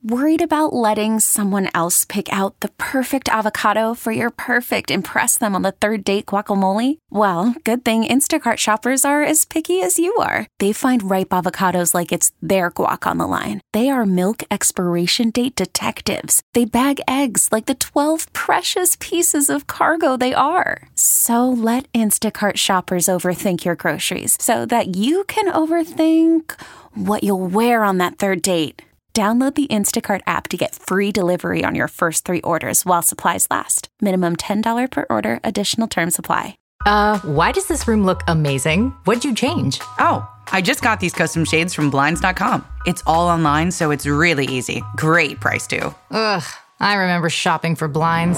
Worried about letting someone else pick out the perfect avocado for your perfect impress them on the third date guacamole? Well, good thing Instacart shoppers are as picky as you are. They find ripe avocados like it's their guac on the line. They are milk expiration date detectives. They bag eggs like the 12 precious pieces of cargo they are. So let Instacart shoppers overthink your groceries so that you can overthink what you'll wear on that third date. Download the Instacart app to get free delivery on your first 3 orders while supplies last. Minimum $10 per order. Additional terms apply. Why does this room look amazing? What'd you change? Oh, I just got these custom shades from Blinds.com. It's all online, so it's really easy. Great price, too. Ugh, I remember shopping for blinds.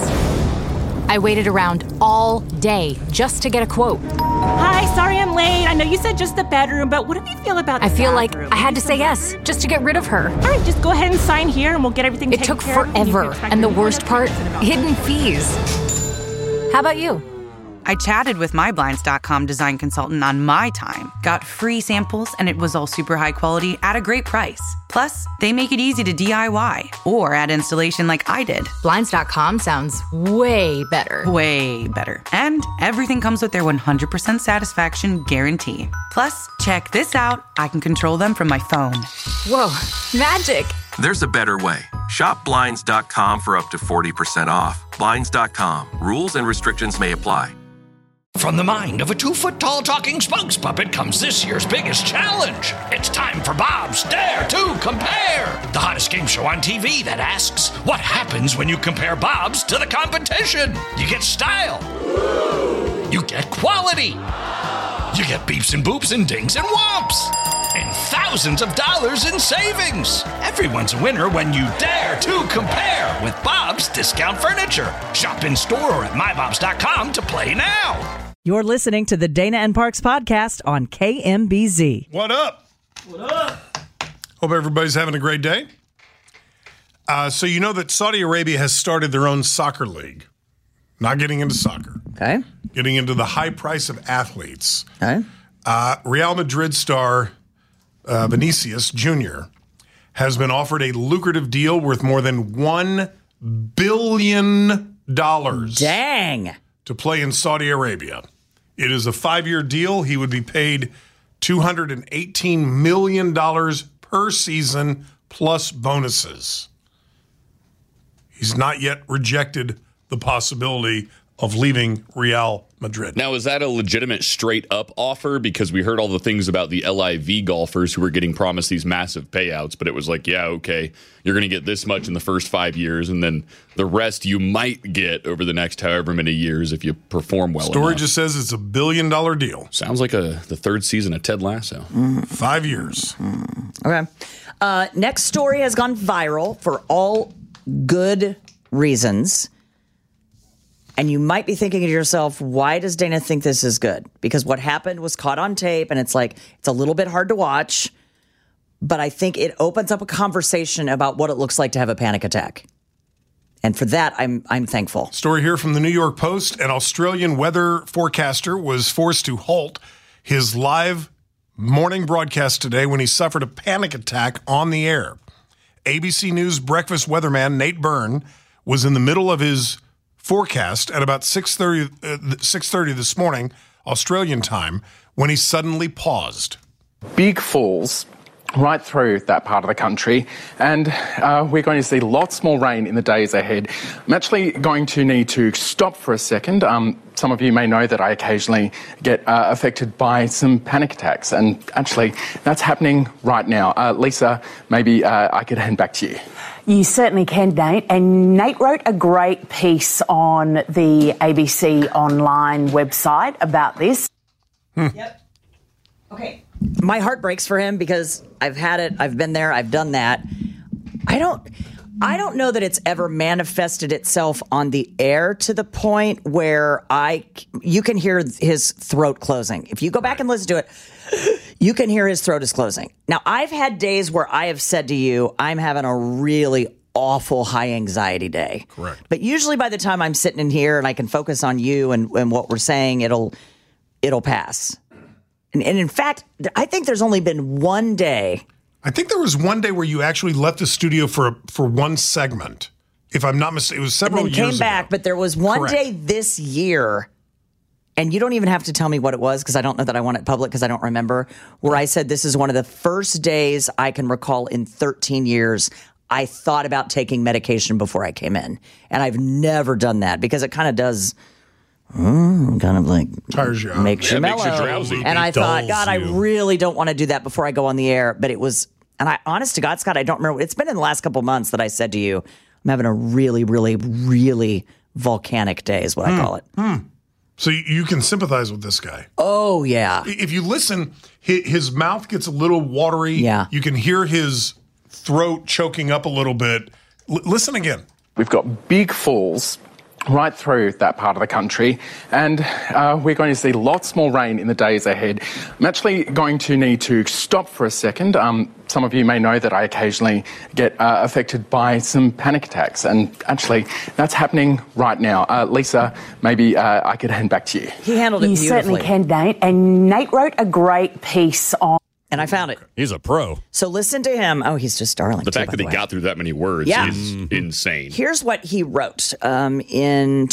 I waited around all day just to get a quote. Hi, sorry I'm late. I know you said just the bedroom, but what do you feel about the I feel bathroom? like I had to say yes just to get rid of her. All right, just go ahead and sign here and we'll get everything It taken took care of. forever, and the worst part, hidden fees. How about you? I chatted with my Blinds.com design consultant on my time, got free samples, and it was all super high quality at a great price. Plus, they make it easy to DIY or add installation like I did. Blinds.com sounds way better. Way better. And everything comes with their 100% satisfaction guarantee. Plus, check this out. I can control them from my phone. Whoa, magic. There's a better way. Shop Blinds.com for up to 40% off. Blinds.com. Rules and restrictions may apply. From the mind of a 2-foot-tall talking spokes puppet comes this year's biggest challenge. It's time for Bob's Dare to Compare, the hottest game show on TV that asks, what happens when you compare Bob's to the competition? You get style. You get quality. You get beeps and boops and dings and whomps. And thousands of dollars in savings. Everyone's a winner when you dare to compare with Bob's Discount Furniture. Shop in store or at mybobs.com to play now. You're listening to the Dana and Parks podcast on KMBZ. What up? What up? Hope everybody's having a great day. So you know that Saudi Arabia has started their own soccer league. Not getting into soccer. Okay. Getting into the high price of athletes. Okay. Real Madrid star Vinicius Jr. has been offered a lucrative deal worth more than $1 billion. Dang. To play in Saudi Arabia. It is a 5-year deal. He would be paid $218 million per season plus bonuses. He's not yet rejected the possibility of leaving Real Madrid. Now, is that a legitimate straight-up offer? Because we heard all the things about the LIV golfers who were getting promised these massive payouts, but it was like, yeah, okay, you're going to get this much in the first 5 years, and then the rest you might get over the next however many years if you perform well Story enough. just says it's $1 billion deal. Sounds like the third season of Ted Lasso. 5 years. Okay. Next story has gone viral for all good reasons. And you might be thinking to yourself, why does Dana think this is good? Because what happened was caught on tape, and it's like, it's a little bit hard to watch. But I think it opens up a conversation about what it looks like to have a panic attack. And for that, I'm thankful. Story here from the New York Post. An Australian weather forecaster was forced to halt his live morning broadcast today when he suffered a panic attack on the air. ABC News breakfast weatherman Nate Byrne was in the middle of his forecast at about 6:30 this morning, Australian time, when he suddenly paused. Big falls right through that part of the country, and we're going to see lots more rain in the days ahead. I'm actually going to need to stop for a second. Some of you may know that I occasionally get affected by some panic attacks, and actually that's happening right now. Lisa, maybe I could hand back to you. You certainly can, Nate. And Nate wrote a great piece on the ABC Online website about this. Yep. Okay. My heart breaks for him because I've had it. I've been there. I've done that. I don't know that it's ever manifested itself on the air to the point where you can hear his throat closing. If you go back and listen to it, you can hear his throat is closing. Now, I've had days where I have said to you, I'm having a really awful high anxiety day. Correct. But usually by the time I'm sitting in here and I can focus on you and what we're saying, it'll pass. And in fact, I think there's only been one day I think there was one day where you actually left the studio for one segment. If I'm not mistaken, it was several years ago. Came back, but there was one day this year, and you don't even have to tell me what it was because I don't know that I want it public because I don't remember, where I said this is one of the first days I can recall in 13 years I thought about taking medication before I came in. And I've never done that because it kind of does... kind of like tires you out. Makes you mellow. Makes you drowsy. And I thought, God, I really don't want to do that before I go on the air. But it was, and I, honest to God, Scott, I don't remember. It's been in the last couple of months that I said to you, I'm having a really, really, really volcanic day is what I call it. So you can sympathize with this guy. Oh, yeah. If you listen, his mouth gets a little watery. Yeah. You can hear his throat choking up a little bit. Listen again. We've got big falls right through that part of the country, and we're going to see lots more rain in the days ahead. I'm actually going to need to stop for a second. Some of you may know that I occasionally get affected by some panic attacks, and actually that's happening right now. Lisa, maybe I could hand back to you. He handled it beautifully. You certainly can, Nate. And Nate wrote a great piece on... And I found it. He's a pro. So listen to him. Oh, he's just darling. The fact that he got through that many words is insane. Here's what he wrote in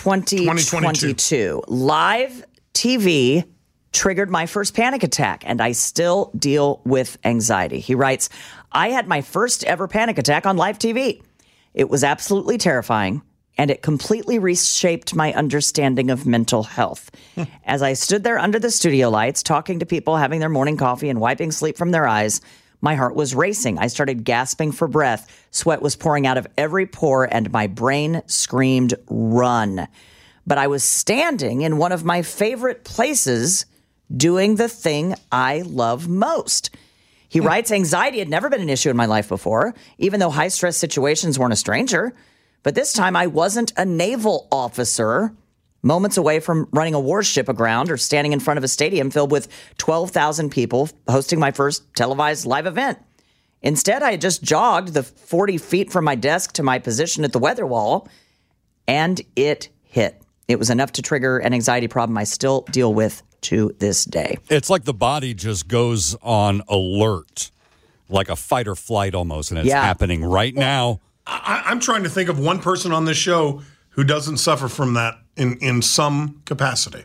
2022. Live TV triggered my first panic attack, and I still deal with anxiety. He writes, I had my first ever panic attack on live TV. It was absolutely terrifying, and it completely reshaped my understanding of mental health. As I stood there under the studio lights, talking to people, having their morning coffee and wiping sleep from their eyes, my heart was racing. I started gasping for breath. Sweat was pouring out of every pore, and my brain screamed, run. But I was standing in one of my favorite places doing the thing I love most. He writes, anxiety had never been an issue in my life before, even though high-stress situations weren't a stranger. But this time I wasn't a naval officer, moments away from running a warship aground or standing in front of a stadium filled with 12,000 people hosting my first televised live event. Instead, I had just jogged the 40 feet from my desk to my position at the weather wall, and it hit. It was enough to trigger an anxiety problem I still deal with to this day. It's like the body just goes on alert, like a fight or flight almost, and it's happening right now. I'm trying to think of one person on this show who doesn't suffer from that in some capacity.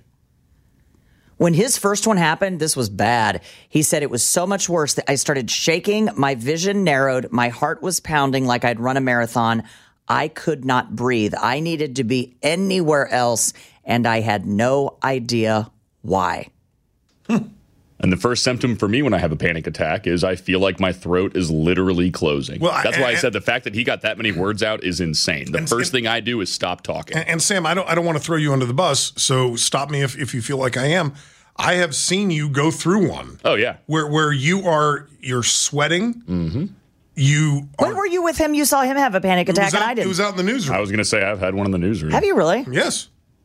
When his first one happened, this was bad. He said it was so much worse that I started shaking, my vision narrowed, my heart was pounding like I'd run a marathon. I could not breathe. I needed to be anywhere else, and I had no idea why. And the first symptom for me when I have a panic attack is I feel like my throat is literally closing. Well, that's why I said the fact that he got that many words out is insane. The first thing I do is stop talking. And Sam, I don't want to throw you under the bus, so stop me if you feel like I am. I have seen you go through one. Oh yeah, where you're sweating. Mm-hmm. When were you with him? You saw him have a panic attack, and I didn't. It was out in the newsroom. I was going to say I've had one in the newsroom. Have you really? Yes.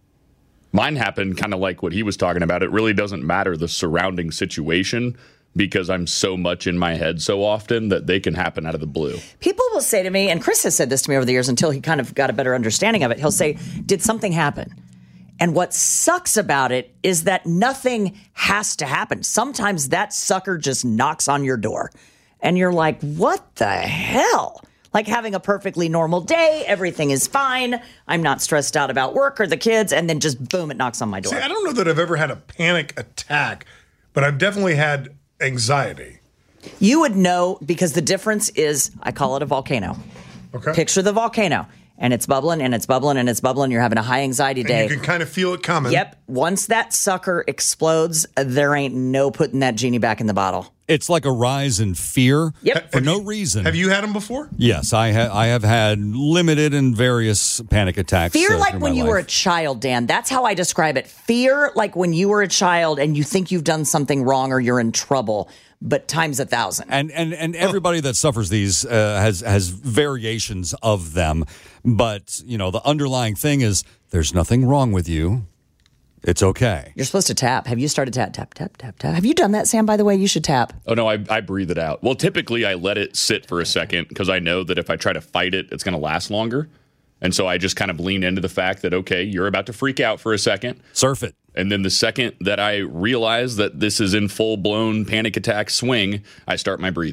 Mine happened kind of like what he was talking about. It really doesn't matter the surrounding situation because I'm so much in my head so often that they can happen out of the blue. People will say to me, and Chris has said this to me over the years until he kind of got a better understanding of it. He'll say, did something happen? And what sucks about it is that nothing has to happen. Sometimes that sucker just knocks on your door. And you're like, what the hell? Like having a perfectly normal day, everything is fine. I'm not stressed out about work or the kids, and then just boom, it knocks on my door. See, I don't know that I've ever had a panic attack, but I've definitely had anxiety. You would know because the difference is, I call it a volcano. Okay. Picture the volcano, and it's bubbling, and it's bubbling, and it's bubbling. You're having a high anxiety day. And you can kind of feel it coming. Yep. Once that sucker explodes, there ain't no putting that genie back in the bottle. It's like a rise in fear for no reason. Have you had them before? Yes, I have had limited and various panic attacks. Fear like when you were a child, Dan. That's how I describe it. Fear like when you were a child and you think you've done something wrong or you're in trouble, but times 1,000. And everybody that suffers these has variations of them. But, you know, the underlying thing is there's nothing wrong with you. It's okay. You're supposed to tap. Have you started tap, tap, tap, tap, tap? Have you done that, Sam, by the way? You should tap. Oh, no, I breathe it out. Well, typically I let it sit for a second because I know that if I try to fight it, it's going to last longer. And so I just kind of lean into the fact that, okay, you're about to freak out for a second. Surf it. And then the second that I realize that this is in full-blown panic attack swing, I start my breathing.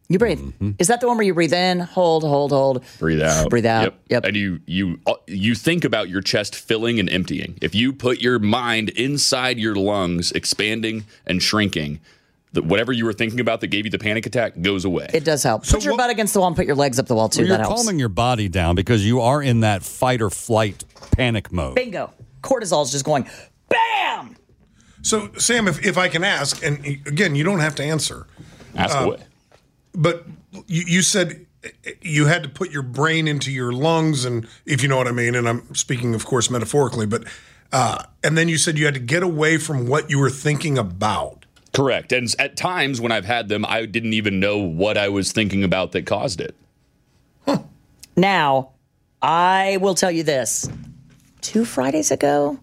You breathe. Is that the one where you breathe in, hold, breathe out, breathe out? Yep. And you think about your chest filling and emptying. If you put your mind inside your lungs, expanding and shrinking, whatever you were thinking about that gave you the panic attack goes away. It does help. Put your butt against the wall and put your legs up the wall too. Well, that you're helps. calming your body down because you are in that fight or flight panic mode. Bingo. Cortisol's just going, bam. So, Sam, if I can ask, and again, you don't have to answer. Ask away. But you said you had to put your brain into your lungs, and if you know what I mean, and I'm speaking, of course, metaphorically, but and then you said you had to get away from what you were thinking about. Correct. And at times when I've had them, I didn't even know what I was thinking about that caused it. Huh. Now, I will tell you this. 2 Fridays ago,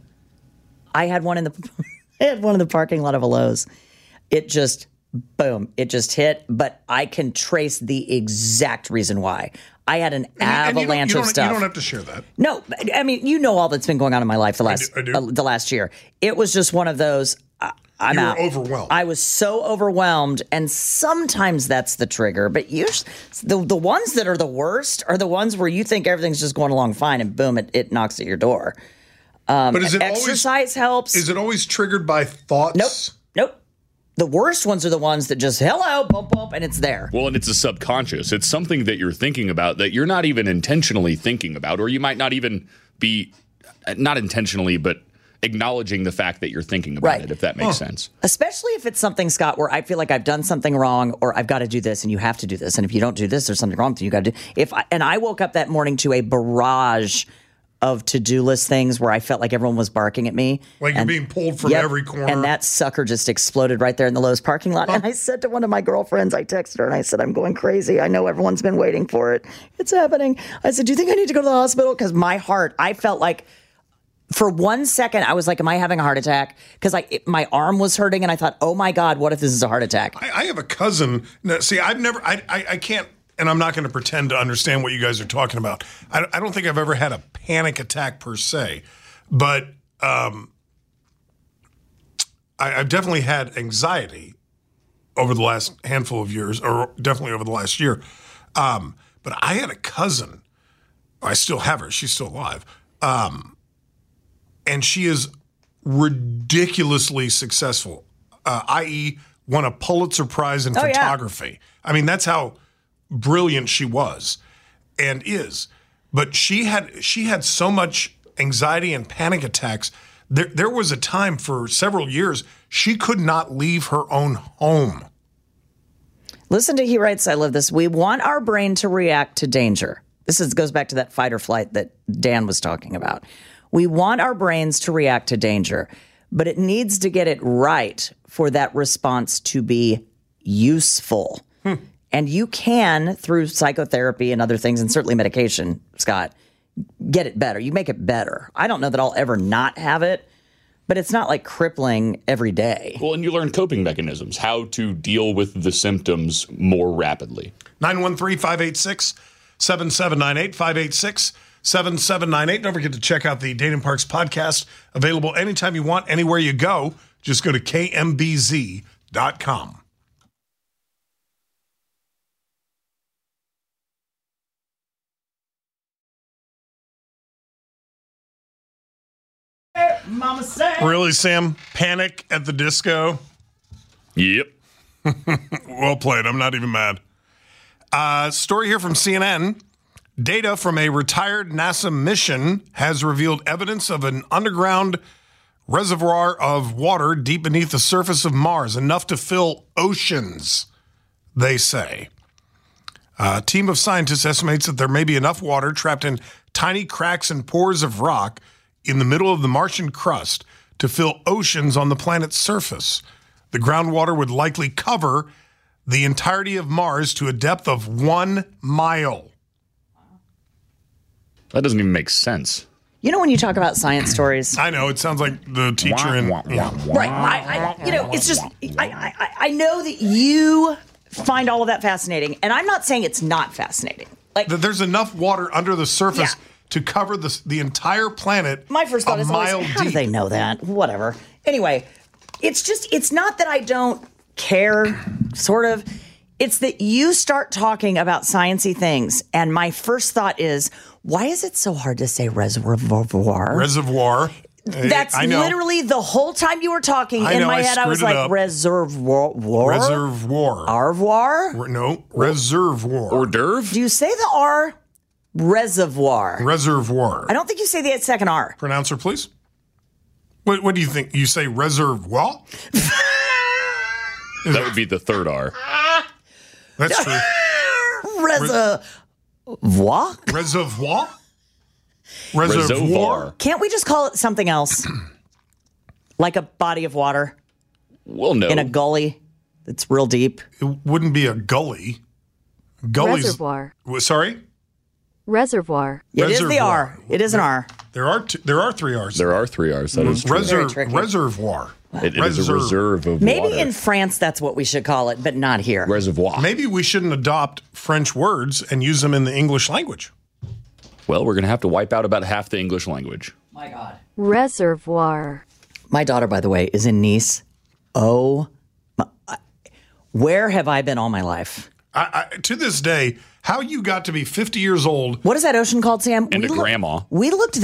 I had one in the parking lot of a Lowe's. It just boom, it just hit, but I can trace the exact reason why. I had an avalanche of stuff. You don't have to share that. No, I mean, you know all that's been going on in my life the last year. It was just one of those, I'm out. You were overwhelmed. I was so overwhelmed, and sometimes that's the trigger, but usually the ones that are the worst are the ones where you think everything's just going along fine, and boom, it knocks at your door. But is it exercise helps? Is it always triggered by thoughts? Nope. The worst ones are the ones that just, hello, bump, bump, and it's there. Well, and it's a subconscious. It's something that you're thinking about that you're not even intentionally thinking about, or you might not even be, not intentionally, but acknowledging the fact that you're thinking about it, if that makes sense. Especially if it's something, Scott, where I feel like I've done something wrong, or I've got to do this, and you have to do this. And if you don't do this, there's something wrong with you. You got to do. And I woke up that morning to a barrage of to-do list things where I felt like everyone was barking at me. Like you're being pulled from every corner. And that sucker just exploded right there in the Lowe's parking lot. And I said to one of my girlfriends, I texted her and I said, I'm going crazy. I know everyone's been waiting for it. It's happening. I said, do you think I need to go to the hospital? Because my heart, I felt like for 1 second, I was like, am I having a heart attack? Because my arm was hurting and I thought, oh my God, what if this is a heart attack? I have a cousin. See, I can't, and I'm not going to pretend to understand what you guys are talking about. I don't think I've ever had a panic attack per se, but I've definitely had anxiety over the last handful of years, or definitely over the last year. But I had a cousin. I still have her. She's still alive. And she is ridiculously successful, i.e. won a Pulitzer Prize in photography. Yeah. I mean, that's how brilliant she was and is. But she had so much anxiety and panic attacks. There was a time for several years she could not leave her own home. Listen to, he writes, I love this. We want our brain to react to danger. This goes back to that fight or flight that Dan was talking about. We want our brains to react to danger, but it needs to get it right for that response to be useful. And you can, through psychotherapy and other things, and certainly medication, Scott, get it better. You make it better. I don't know that I'll ever not have it, but it's not like crippling every day. Well, and you learn coping mechanisms, how to deal with the symptoms more rapidly. 913-586-7798, 586-7798. Don't forget to check out the Dana Parks podcast, available anytime you want, anywhere you go. Just go to kmbz.com. Mama said. Really, Sam? Panic at the Disco? Yep. Well played. I'm not even mad. Story here from CNN. Data from a retired NASA mission has revealed evidence of an underground reservoir of water deep beneath the surface of Mars, enough to fill oceans, they say. A team of scientists estimates that there may be enough water trapped in tiny cracks and pores of rock in the middle of the Martian crust to fill oceans on the planet's surface. The groundwater would likely cover the entirety of Mars to a depth of 1 mile. That doesn't even make sense. You know when you talk about science stories? I know. It sounds like the teacher in... Right. It's just... I know that you find all of that fascinating, and I'm not saying it's not fascinating. Like, there's enough water under the surface to cover the entire planet. My first thought is always, how do they know that? Whatever. Anyway, it's not that I don't care, sort of. It's that you start talking about sciencey things, and my first thought is, why is it so hard to say reservoir? Reservoir. That's literally the whole time you were talking. In my head, I was like, reservoir. Reservoir. Arvoir? No, reservoir. Hors d'oeuvre? Do you say the R? Reservoir. Reservoir. I don't think you say the second R. Pronouncer, please. What do you think? You say reservoir? That would be the third R. That's true. Reservoir? Reservoir? Reservoir? Can't we just call it something else? Like a body of water? Well, no. In a gully that's real deep? It wouldn't be a gully. Gully's, Reservoir. Sorry? Reservoir. It is the R. It is an R. There are 3 R's. There are 3 R's. That is true. Reservoir. It is a reserve of Maybe water. in France that's what we should call it, but not here. Reservoir. Maybe we shouldn't adopt French words and use them in the English language. Well, we're going to have to wipe out about half the English language. My God. Reservoir. My daughter, by the way, is in Nice. Oh, where have I been all my life? To this day, how you got to be 50 years old. What is that ocean called, Sam? And grandma. We looked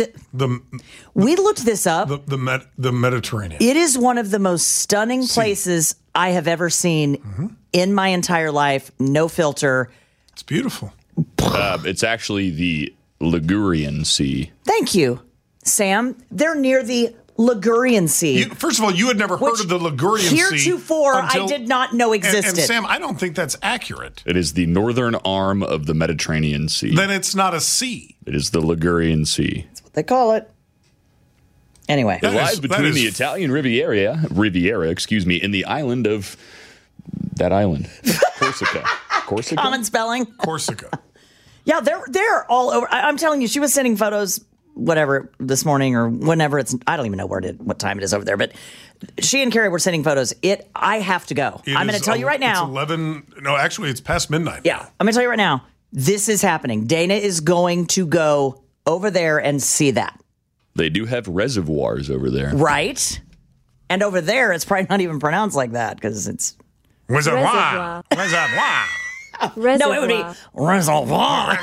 this up. The Mediterranean. It is one of the most stunning places I have ever seen in my entire life. No filter. It's beautiful. It's actually the Ligurian Sea. Thank you, Sam. They're near the Ligurian Sea. First of all, you had never heard of the Ligurian Sea. Heretofore, I did not know existed. And Sam, I don't think that's accurate. It is the northern arm of the Mediterranean Sea. Then it's not a sea. It is the Ligurian Sea. That's what they call it. Anyway. It lies between the Italian Riviera, and the island of that island. Corsica. Common spelling. Corsica. Yeah, they're all over. I'm telling you, she was sending photos, whatever, this morning or whenever it's. I don't even know what time it is over there, but she and Carrie were sending photos. I have to go. I'm going to tell you right now. It's 11. No, actually, it's past midnight. Yeah, I'm going to tell you right now. This is happening. Dana is going to go over there and see that. They do have reservoirs over there, right? And over there, it's probably not even pronounced like that because it's reservoir. Reservoir. No, it would be reservoir.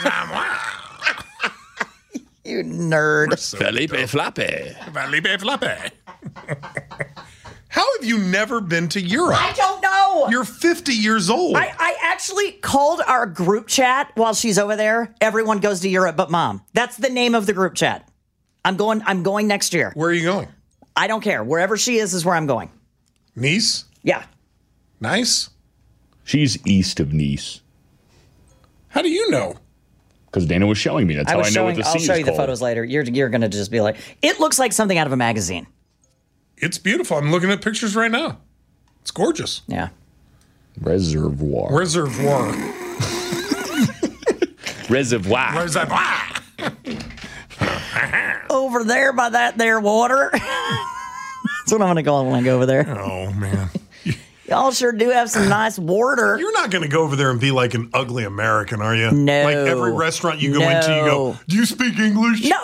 You nerd. Felipe Flappe. Felipe Flappe. How have you never been to Europe? I don't know. You're 50 years old. I actually called our group chat while she's over there. Everyone goes to Europe but Mom. That's the name of the group chat. I'm going next year. Where are you going? I don't care. Wherever she is where I'm going. Nice? Yeah. Nice? She's east of Nice. How do you know? Because Dana was showing me. That's how I know what the sea is I'll show you the called. photos later. You're going to just be like, it looks like something out of a magazine. It's beautiful. I'm looking at pictures right now. It's gorgeous. Yeah. Reservoir. Reservoir. Over there by that there water. That's what I'm going to call it when I go over there. Oh, man. Y'all sure do have some nice water. You're not going to go over there and be like an ugly American, are you? No. Like every restaurant you go into, you go, do you speak English? No.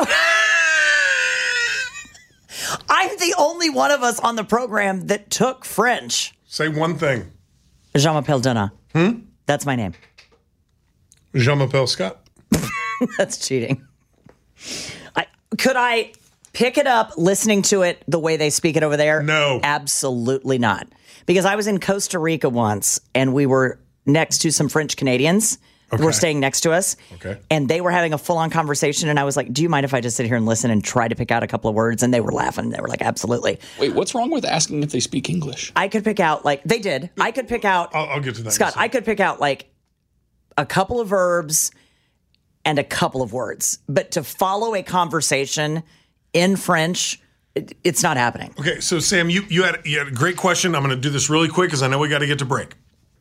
I'm the only one of us on the program that took French. Say one thing. Je m'appelle Dana. That's my name. Je m'appelle Scott. That's cheating. Could I pick it up listening to it the way they speak it over there? No. Absolutely not. Because I was in Costa Rica once, and we were next to some French Canadians who were staying next to us. Okay. And they were having a full-on conversation, and I was like, do you mind if I just sit here and listen and try to pick out a couple of words? And they were laughing. They were like, absolutely. Wait, what's wrong with asking if they speak English? I could pick out, they did. I could pick out. I'll get to that. Scott, I could pick out, a couple of verbs and a couple of words. But to follow a conversation in French, it's not happening. Okay, so Sam, you had a great question. I'm going to do this really quick because I know we got to get to break.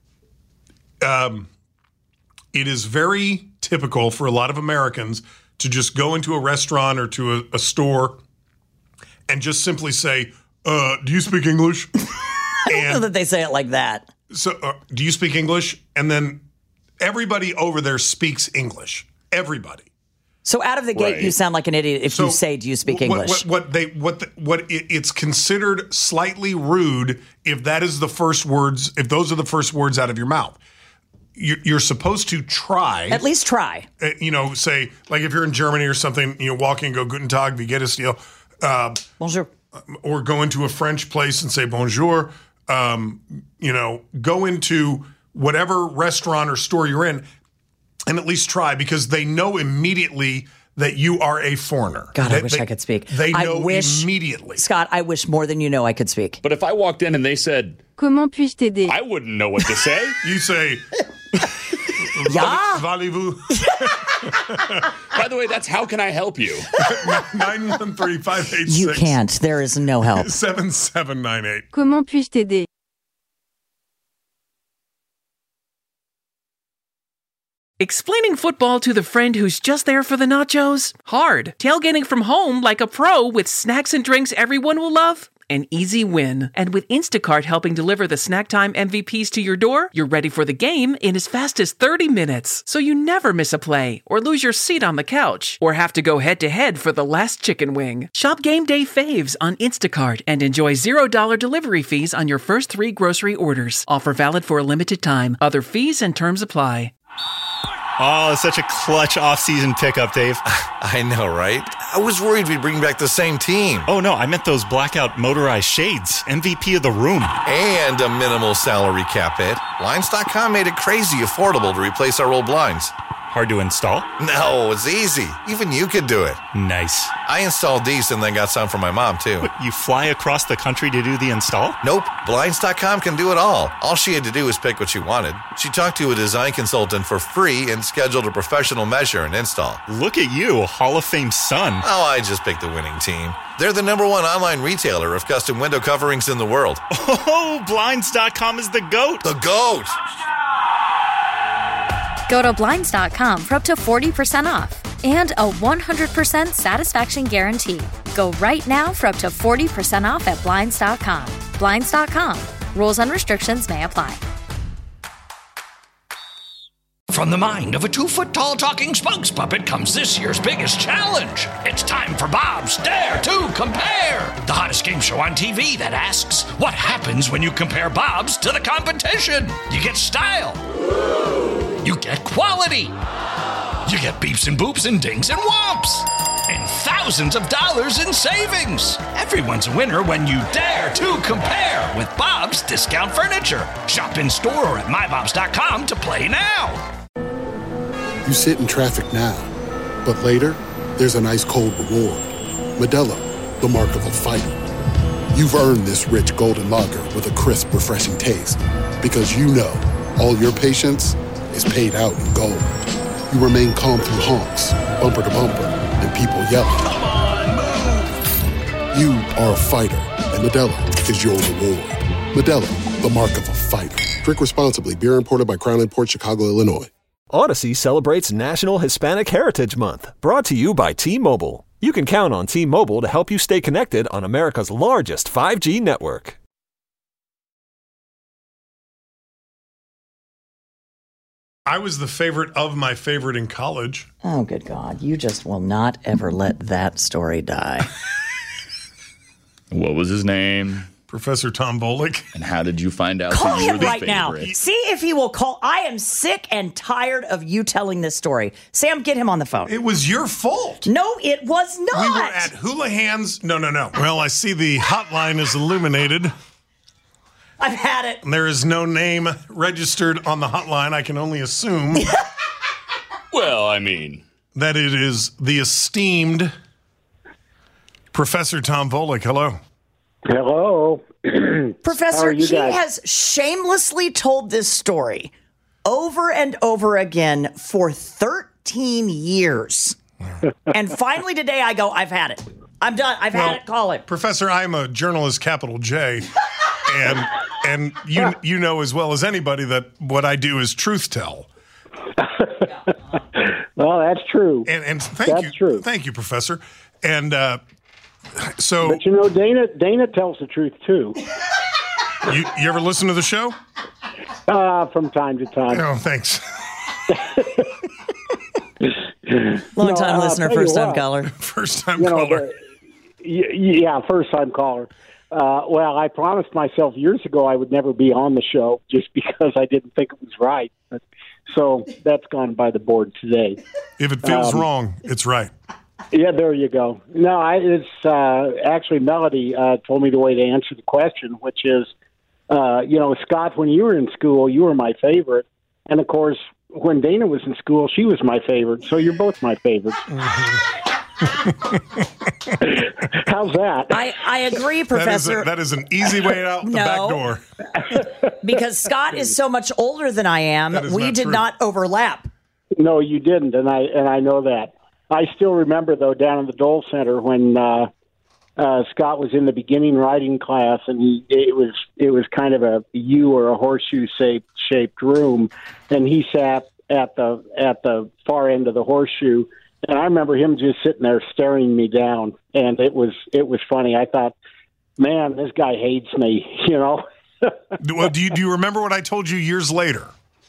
It is very typical for a lot of Americans to just go into a restaurant or to a store and just simply say, do you speak English? I don't know that they say it like that. So, do you speak English? And then everybody over there speaks English. Everybody. So out of the gate, you sound like an idiot if you say, "Do you speak English?" It's considered slightly rude if that is the first words. If those are the first words out of your mouth, you're supposed to try. At least try. Say, like if you're in Germany or something, walk in and go, Guten Tag, wie geht es dir? Bonjour. Or go into a French place and say bonjour. Go into whatever restaurant or store you're in and at least try, because they know immediately that you are a foreigner. God, I wish I could speak. They know immediately. Scott, I wish more than you know I could speak. But if I walked in and they said, Comment puis-je t'aider? I wouldn't know what to say. You say, Ja. Valez-vous? By the way, that's how can I help you? 913-586. You can't. There is no help. 7798. Comment puis-je t'aider? Explaining football to the friend who's just there for the nachos? Hard. Tailgating from home like a pro with snacks and drinks everyone will love? An easy win. And with Instacart helping deliver the snack time MVPs to your door, you're ready for the game in as fast as 30 minutes. So you never miss a play, or lose your seat on the couch, or have to go head-to-head for the last chicken wing. Shop Game Day Faves on Instacart and enjoy $0 delivery fees on your first 3 grocery orders. Offer valid for a limited time. Other fees and terms apply. Oh, such a clutch off-season pickup, Dave. I know, right? I was worried we'd bring back the same team. Oh, no, I meant those blackout motorized shades. MVP of the room. And a minimal salary cap hit. Blinds.com made it crazy affordable to replace our old blinds. Hard to install? No, it's easy. Even you could do it. Nice. I installed these and then got some for my mom, too. What, you fly across the country to do the install? Nope. Blinds.com can do it all. All she had to do was pick what she wanted. She talked to a design consultant for free and scheduled a professional measure and install. Look at you, Hall of Fame son. Oh, I just picked the winning team. They're the #1 online retailer of custom window coverings in the world. Oh, Blinds.com is the GOAT. The GOAT! Go to Blinds.com for up to 40% off and a 100% satisfaction guarantee. Go right now for up to 40% off at Blinds.com. Blinds.com. Rules and restrictions may apply. From the mind of a 2-foot-tall talking spokes puppet comes this year's biggest challenge. It's time for Bob's Dare to Compare, the hottest game show on TV that asks, what happens when you compare Bob's to the competition? You get style. You get quality. You get beeps and boops and dings and whomps. And thousands of dollars in savings. Everyone's a winner when you dare to compare with Bob's Discount Furniture. Shop in store or at mybobs.com to play now. You sit in traffic now, but later, there's an ice-cold reward. Modelo, the mark of a fighter. You've earned this rich golden lager with a crisp, refreshing taste. Because you know, all your patience is paid out in gold. You remain calm through honks, bumper to bumper, and people yelling. Come on, move! You are a fighter, and Modelo is your reward. Modelo, the mark of a fighter. Drink responsibly. Beer imported by Crown Imports, Chicago, Illinois. Odyssey celebrates National Hispanic Heritage Month, brought to you by T-Mobile. You can count on T-Mobile to help you stay connected on America's largest 5G network. I was the favorite of my favorite in college. Oh, good God. You just will not ever let that story die. What was his name? Professor Tom Volek. And how did you find out Call that you were him the right favorite? now. See if he will call. I am sick and tired of you telling this story. Sam, get him on the phone. It was your fault. No, it was not. We were at Houlihan's. No. Well, I see the hotline is illuminated. I've had it. There is no name registered on the hotline. I can only assume. Well, I mean, that it is the esteemed Professor Tom Volek. Hello. Hello. Professor, he guys? Has shamelessly told this story over and over again for 13 years. And finally today I go, I've had it. I'm done. I've had it. Call it. Professor, I'm a journalist, capital J. And you know as well as anybody that what I do is truth tell. Well, that's true. And thank you. Thank you, Professor. And so, but you know, Dana tells the truth too. You ever listen to the show? From time to time. Oh, thanks. Long time listener, first time caller. First time caller. Yeah, first time caller. Well, I promised myself years ago I would never be on the show just because I didn't think it was right. So that's gone by the board today. If it feels wrong, it's right. Yeah, there you go. No, it's actually Melody told me the way to answer the question, which is, Scott, when you were in school, you were my favorite. And, of course, when Dana was in school, she was my favorite. So you're both my favorites. How's that? I agree, Professor. That is an easy way out the back door. Because Scott is so much older than I am, we did not overlap. No, you didn't, and I know that. I still remember, though, down in the Dole Center when Scott was in the beginning writing class, and it was kind of a U or a horseshoe shaped room, and he sat at the far end of the horseshoe. And I remember him just sitting there staring me down, and it was funny. I thought, man, this guy hates me, Well, do you remember what I told you years later?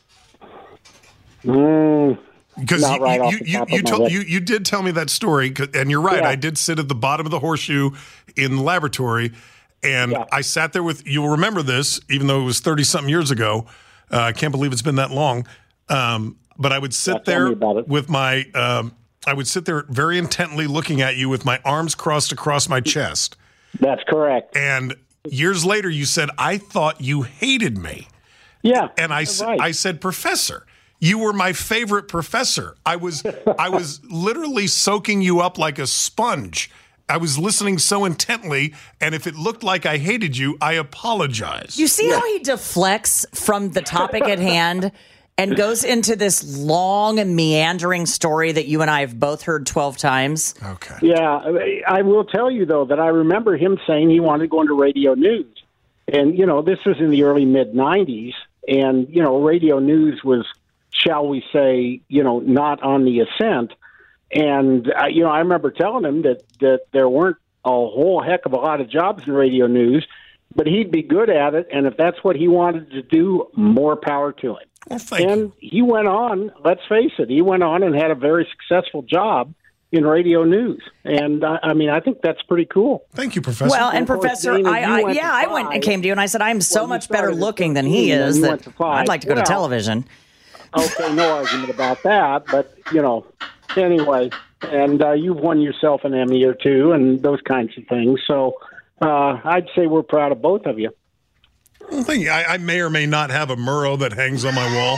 Because you did tell me that story, and you're right. Yeah. I did sit at the bottom of the horseshoe in the laboratory, and I sat there with. You'll remember this, even though it was 30-something years ago. I can't believe it's been that long. But I would sit there with my. I would sit there very intently looking at you with my arms crossed across my chest. That's correct. And years later, you said, I thought you hated me. Yeah. And I said, Professor, you were my favorite professor. I was literally soaking you up like a sponge. I was listening so intently, and if it looked like I hated you, I apologize. You see how he deflects from the topic at hand and goes into this long and meandering story that you and I have both heard 12 times? Okay. Yeah, I will tell you, though, that I remember him saying he wanted to go into radio news. And, this was in the early mid-'90s, and, radio news was, shall we say, not on the ascent. And, I remember telling him that there weren't a whole heck of a lot of jobs in radio news, but he'd be good at it, and if that's what he wanted to do, more power to him. Well, thank you. He went on, let's face it, and had a very successful job in radio news. And, I think that's pretty cool. Thank you, Professor. Well, and Professor, I went and came to you and I said, I'm so much better looking than he is that I'd like to go to television. Okay, no argument about that, but, anyway. And you've won yourself an Emmy or two and those kinds of things. So I'd say we're proud of both of you. Well, thank you. I may or may not have a Murrow that hangs on my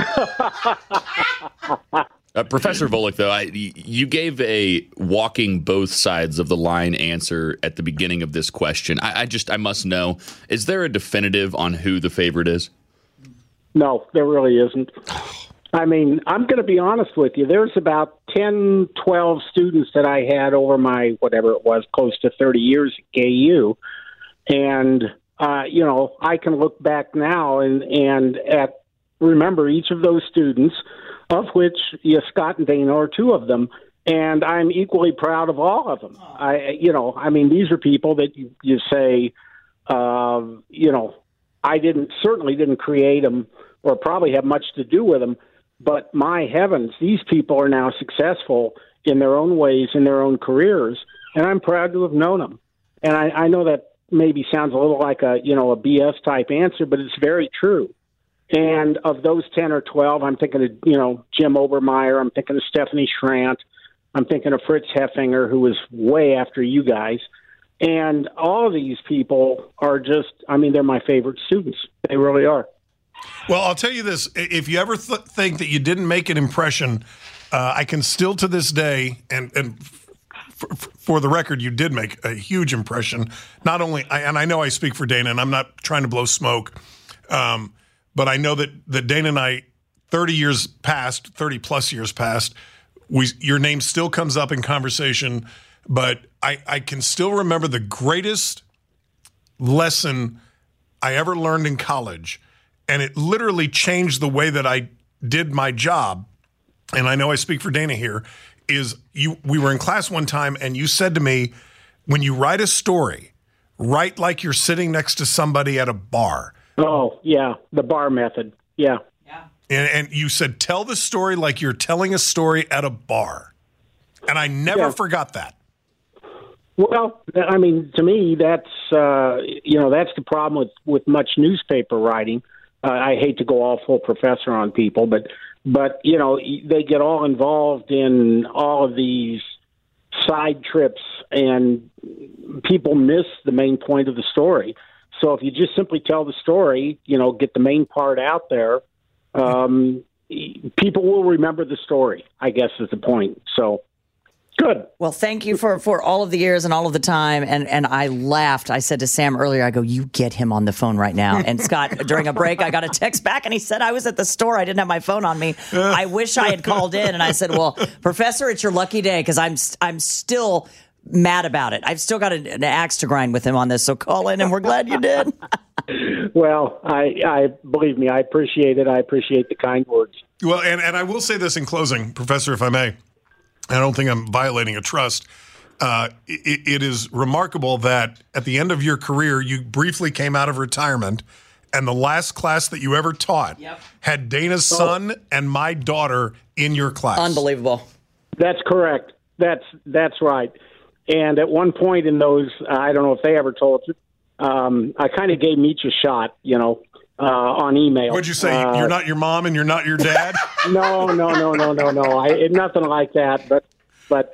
wall. Professor Volek, though, you gave a walking both sides of the line answer at the beginning of this question. I must know, is there a definitive on who the favorite is? No, there really isn't. I'm going to be honest with you. There's about 10, 12 students that I had over my, whatever it was, close to 30 years at KU. And, I can look back now and remember each of those students, of which Scott and Dana are two of them. And I'm equally proud of all of them. These are people that you say, I certainly didn't create them or probably have much to do with them. But my heavens, these people are now successful in their own ways, in their own careers, and I'm proud to have known them. And I know that maybe sounds a little like a BS type answer, but it's very true. And of those 10 or 12, I'm thinking of, Jim Obermeyer, I'm thinking of Stephanie Schrant, I'm thinking of Fritz Heffinger, who was way after you guys. And all of these people are just, they're my favorite students. They really are. Well, I'll tell you this. If you ever think that you didn't make an impression, I can still to this day, and for the record, you did make a huge impression. Not only, and I know I speak for Dana, and I'm not trying to blow smoke, but I know that Dana and I, 30 plus years past, your name still comes up in conversation, but I can still remember the greatest lesson I ever learned in college. And it literally changed the way that I did my job. And I know I speak for Dana here, we were in class one time and you said to me, when you write a story, write like you're sitting next to somebody at a bar. Oh, yeah, the bar method. Yeah. And you said, tell the story like you're telling a story at a bar. And I never forgot that. Well, I mean, to me, that's that's the problem with much newspaper writing. I hate to go all full professor on people, but they get all involved in all of these side trips, and people miss the main point of the story. So if you just simply tell the story, get the main part out there, people will remember the story, I guess is the point. So good. Well, thank you for all of the years and all of the time. And I laughed. I said to Sam earlier, I go, you get him on the phone right now. And Scott, during a break, I got a text back and he said, I was at the store. I didn't have my phone on me. I wish I had called in. And I said, well, Professor, it's your lucky day because I'm still mad about it. I've still got an axe to grind with him on this. So call in and we're glad you did. Well, I believe me, I appreciate it. I appreciate the kind words. Well, and I will say this in closing, Professor, if I may. I don't think I'm violating a trust. It is remarkable that at the end of your career, you briefly came out of retirement, and the last class that you ever taught had Dana's son and my daughter in your class. Unbelievable. That's correct. That's right. And at one point in those, I don't know if they ever told you, I kind of gave them each a shot, on email. What'd you say? You're not your mom and you're not your dad? No. Nothing like that. But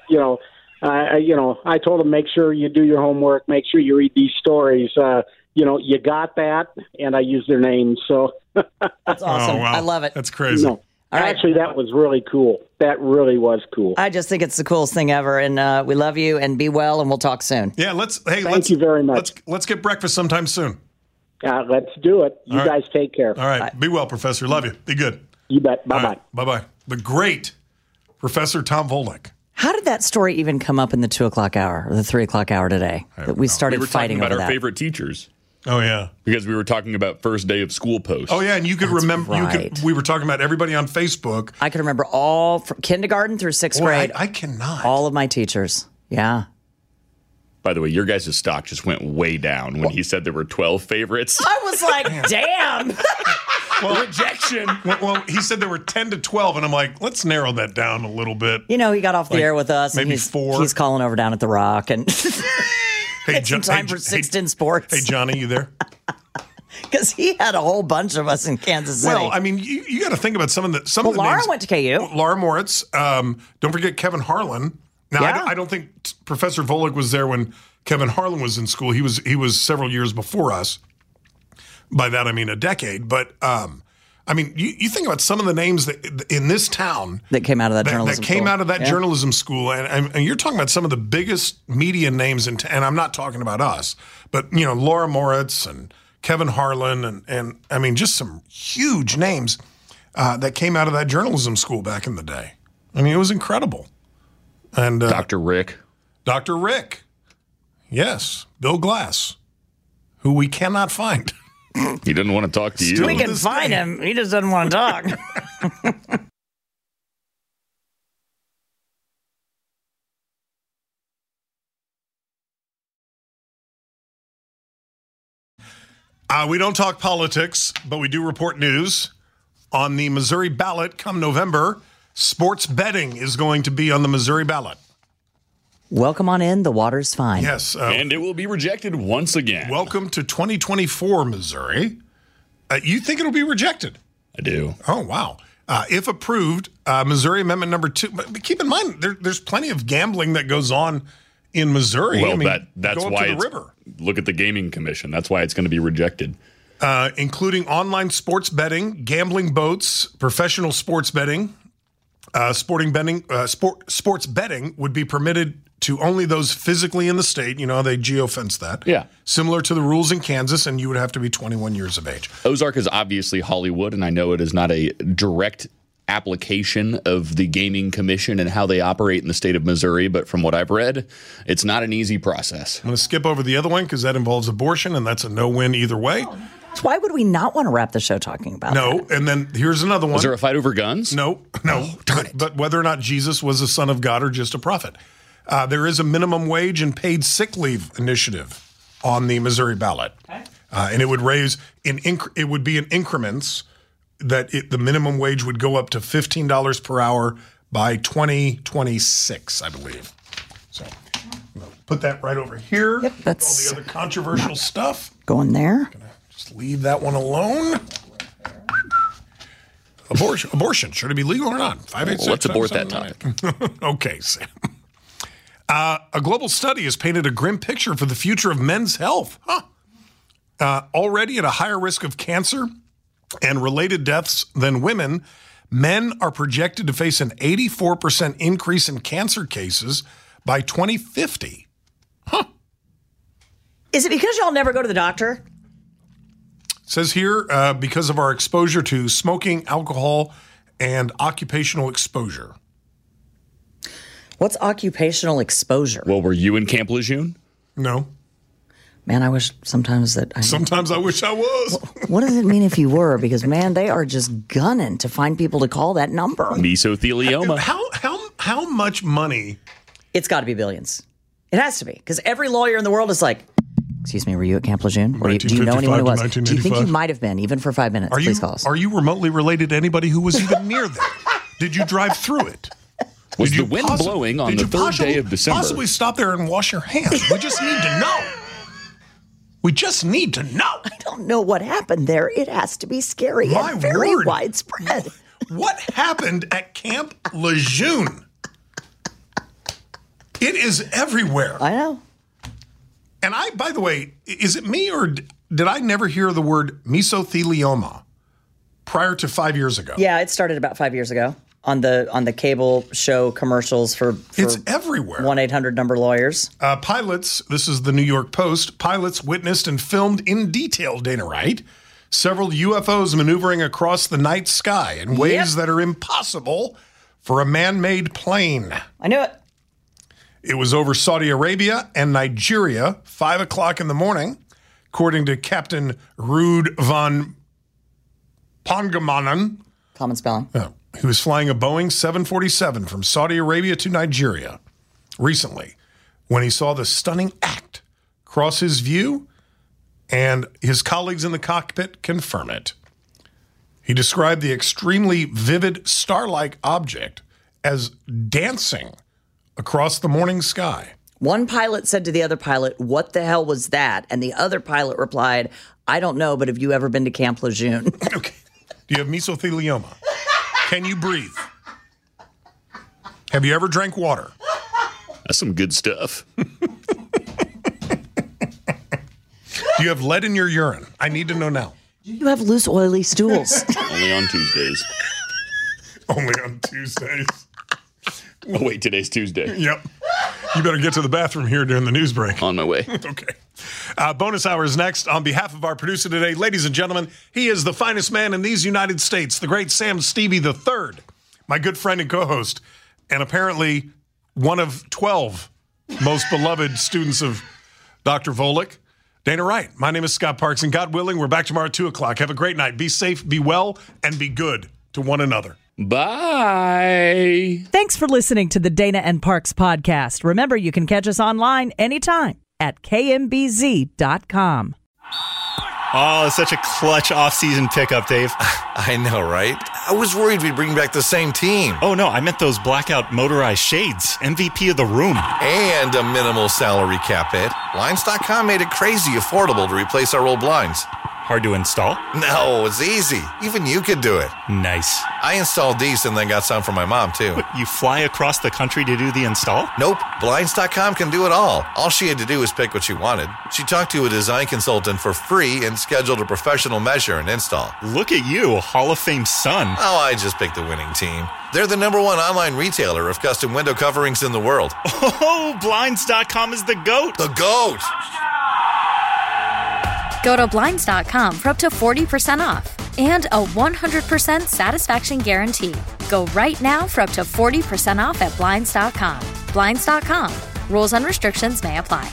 I told them, make sure you do your homework, make sure you read these stories. You got that, and I used their names. So that's awesome. Oh, wow. I love it. That's crazy. No. Actually, that was really cool. That really was cool. I just think it's the coolest thing ever, and we love you, and be well, and we'll talk soon. Yeah, Thank you very much. Let's get breakfast sometime soon. Let's do it. You guys take care. All right. Be well, Professor. Love you. Be good. You bet. Bye-bye. Right. Bye-bye. The great Professor Tom Volek. How did that story even come up in the 2 o'clock hour or the 3 o'clock hour today? That we started fighting about over our that. favorite teachers. Oh, yeah. Because we were talking about first day of school posts. Oh, yeah, and you could remember. right. We were talking about everybody on Facebook. I can remember all from kindergarten through sixth grade. I cannot. All of my teachers. Yeah. By the way, your guys' stock just went way down when he said there were 12 favorites. I was like, damn. Rejection. Well, he said there were 10 to 12, and I'm like, let's narrow that down a little bit. He got off the air with us. Maybe and 4. He's calling over down at the Rock. And hey, some time for Sixten Sports. Hey, Johnny, you there? Because he had a whole bunch of us in Kansas City. Well, I mean, you got to think about some of the Laura names. went to KU. Laura Moritz. Don't forget Kevin Harlan. Now, I don't think Professor Volek was there when Kevin Harlan was in school. He was several years before us. By that, I mean a decade. But, I mean, you think about some of the names that in this town that came out of that journalism school. That came out of that Yeah. journalism school. And you're talking about some of the biggest media names, and I'm not talking about us, but, Laura Moritz and Kevin Harlan and I mean, just some huge names that came out of that journalism school back in the day. I mean, it was incredible. And Dr. Rick. Dr. Rick. Yes. Bill Glass, who we cannot find. He didn't want to talk to you. We can find him. He just doesn't want to talk. We don't talk politics, but we do report news. On the Missouri ballot come November, sports betting is going to be on the Missouri ballot. Welcome on in. The water's fine. Yes. And it will be rejected once again. Welcome to 2024, Missouri. You think it'll be rejected? I do. Oh, wow. If approved, Missouri Amendment number 2. But keep in mind, there's plenty of gambling that goes on in Missouri. Well, I mean, that's go up why to the river. Look at the Gaming Commission. That's why it's going to be rejected. Including online sports betting, gambling boats, professional sports betting, sports betting would be permitted to only those physically in the state. You know, they geofence that. Yeah. Similar to the rules in Kansas, and you would have to be 21 years of age. Ozark is obviously Hollywood, and I know it is not a direct application of the Gaming Commission and how they operate in the state of Missouri, but from what I've read, it's not an easy process. I'm going to skip over the other one because that involves abortion, and that's a no-win either way. So why would we not want to wrap the show talking about that? And then here's another one. Is there a fight over guns? No. Oh, darn it. But whether or not Jesus was the son of God or just a prophet. There is a minimum wage and paid sick leave initiative on the Missouri ballot. Okay. And it would raise it would be in increments that the minimum wage would go up to $15 per hour by 2026, I believe. So Put that right over here. Yep, that's all the other controversial stuff. Going there. Just leave that one alone. Abortion. Should it be legal or not? 586. Let's abort that topic. Okay, Sam. A global study has painted a grim picture for the future of men's health. Already at a higher risk of cancer and related deaths than women, men are projected to face an 84% increase in cancer cases by 2050. Is it because y'all never go to the doctor? It says here, because of our exposure to smoking, alcohol, and occupational exposure. What's occupational exposure? Well, were you in Camp Lejeune? No. Man, I wish sometimes that I... Sometimes I wish I was. What does it mean if you were? Because, man, they are just gunning to find people to call that number. Mesothelioma. How much money? It's got to be billions. It has to be. Because every lawyer in the world is like, excuse me, were you at Camp Lejeune? Do you know anyone who was? Do you think you might have been, even for 5 minutes? Please call us. Are you remotely related to anybody who was even near there? Did you drive through it? Was the wind blowing on the third day of December? Possibly stop there and wash your hands. We just need to know. We just need to know. I don't know what happened there. It has to be scary and very widespread. What happened at Camp Lejeune? It is everywhere. I know. And by the way, is it me or did I never hear the word mesothelioma prior to 5 years ago? Yeah, it started about 5 years ago on the cable show commercials for it's everywhere. 1-800-NUMBER lawyers. Pilots, this is the New York Post, pilots witnessed and filmed in detail, Dana Wright, several UFOs maneuvering across the night sky in ways that are impossible for a man-made plane. I knew it. It was over Saudi Arabia and Nigeria, 5 o'clock in the morning, according to Captain Ruud van Pongamanan. Common spelling. He was flying a Boeing 747 from Saudi Arabia to Nigeria recently when he saw the stunning act cross his view, and his colleagues in the cockpit confirm it. He described the extremely vivid star-like object as dancing across the morning sky. One pilot said to the other pilot, "What the hell was that?" And the other pilot replied, "I don't know, but have you ever been to Camp Lejeune?" Okay. Do you have mesothelioma? Can you breathe? Have you ever drank water? That's some good stuff. Do you have lead in your urine? I need to know now. Do you have loose, oily stools? Only on Tuesdays. Only on Tuesdays. Oh, wait, today's Tuesday. Yep. You better get to the bathroom here during the news break. On my way. Okay. Bonus hour is next. On behalf of our producer today, ladies and gentlemen, he is the finest man in these United States, the great Sam Stevie III, my good friend and co-host, and apparently one of 12 most beloved students of Dr. Volek, Dana Wright. My name is Scott Parks, and God willing, we're back tomorrow at 2 o'clock. Have a great night. Be safe, be well, and be good to one another. Bye. Thanks for listening to the Dana and Parks podcast. Remember, you can catch us online anytime at kmbz.com. Oh, such a clutch off-season pickup, Dave. I know, right? I was worried we'd bring back the same team. Oh, no, I meant those blackout motorized shades. MVP of the room. And a minimal salary cap hit. Blinds.com made it crazy affordable to replace our old blinds. Hard to install? No, it's easy. Even you could do it. Nice. I installed these and then got some for my mom, too. What, you fly across the country to do the install? Nope. Blinds.com can do it all. All she had to do was pick what she wanted. She talked to a design consultant for free and scheduled a professional measure and install. Look at you, Hall of Fame son. Oh, I just picked the winning team. They're the #1 online retailer of custom window coverings in the world. Oh, Blinds.com is the GOAT. The GOAT! Go to Blinds.com for up to 40% off and a 100% satisfaction guarantee. Go right now for up to 40% off at Blinds.com. Blinds.com. Rules and restrictions may apply.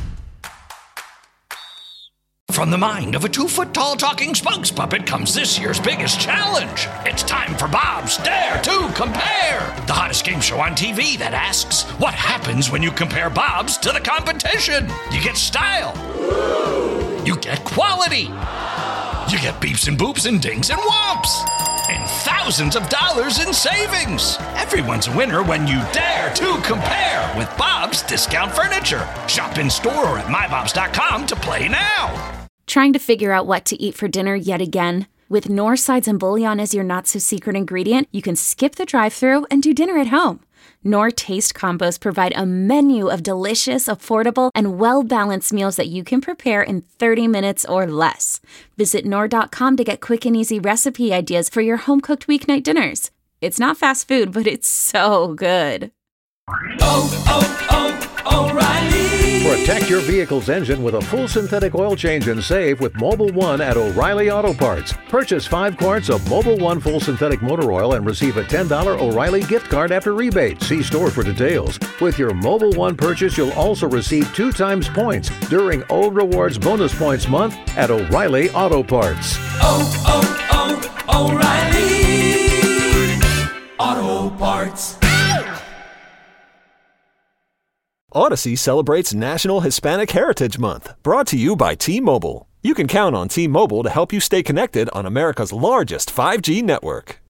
From the mind of a 2-foot-tall talking spokes puppet comes this year's biggest challenge. It's time for Bob's Dare to Compare, the hottest game show on TV that asks, what happens when you compare Bob's to the competition? You get style. You get quality. You get beeps and boops and dings and whomps. And thousands of dollars in savings. Everyone's a winner when you dare to compare. with Bob's Discount Furniture. Shop in store or at mybobs.com to play now. Trying to figure out what to eat for dinner yet again? With Knorr sides and bouillon as your not-so-secret ingredient, you can skip the drive-thru and do dinner at home. Knorr Taste Combos provide a menu of delicious, affordable, and well-balanced meals that you can prepare in 30 minutes or less. Visit Knorr.com to get quick and easy recipe ideas for your home-cooked weeknight dinners. It's not fast food, but it's so good. O'Reilly. Protect your vehicle's engine with a full synthetic oil change and save with Mobil 1 at O'Reilly Auto Parts. Purchase 5 quarts of Mobil 1 full synthetic motor oil and receive a $10 O'Reilly gift card after rebate. See store for details. With your Mobil 1 purchase, you'll also receive 2 times points during O Rewards Bonus Points Month at O'Reilly Auto Parts. O'Reilly Auto Parts. Odyssey celebrates National Hispanic Heritage Month, brought to you by T-Mobile. You can count on T-Mobile to help you stay connected on America's largest 5G network.